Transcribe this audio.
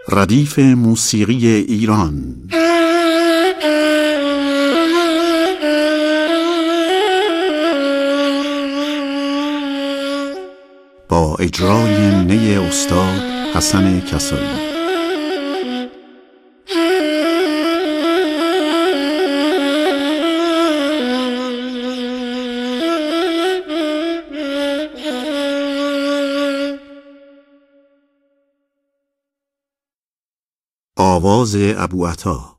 ردیف موسیقی ایران. با اجرای نی استاد حسن کسایی. آواز ابوعطا.